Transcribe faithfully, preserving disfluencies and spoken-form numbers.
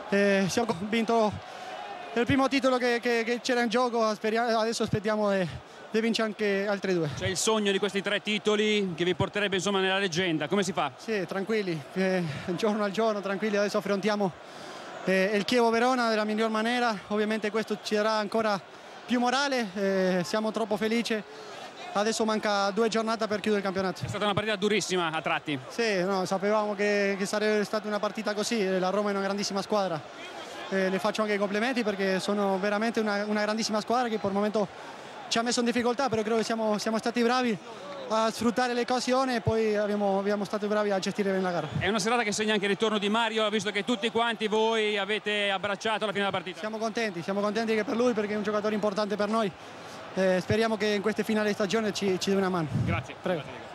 eh, siamo vinto il primo titolo che, che, che c'era in gioco, speriamo, adesso aspettiamo di, di vincere anche altri due. C'è il sogno di questi tre titoli che vi porterebbe insomma nella leggenda, come si fa? Sì, tranquilli, eh, giorno al giorno, tranquilli, adesso affrontiamo eh, il Chievo Verona della miglior maniera, ovviamente questo ci darà ancora più morale, eh, siamo troppo felici. Adesso manca due giornate per chiudere il campionato. È stata una partita durissima a tratti. Sì, no, sapevamo che, che sarebbe stata una partita così, la Roma è una grandissima squadra. Eh, le faccio anche i complimenti perché sono veramente una, una grandissima squadra che per il momento ci ha messo in difficoltà, però credo che siamo, siamo stati bravi a sfruttare le occasioni e poi abbiamo, abbiamo stati bravi a gestire bene la gara. È una serata che segna anche il ritorno di Mario, visto che tutti quanti voi avete abbracciato alla fine della partita. Siamo contenti, siamo contenti che per lui, perché è un giocatore importante per noi. Eh, speriamo che in queste finali di stagione ci, ci dia una mano. Grazie. Prego. Grazie.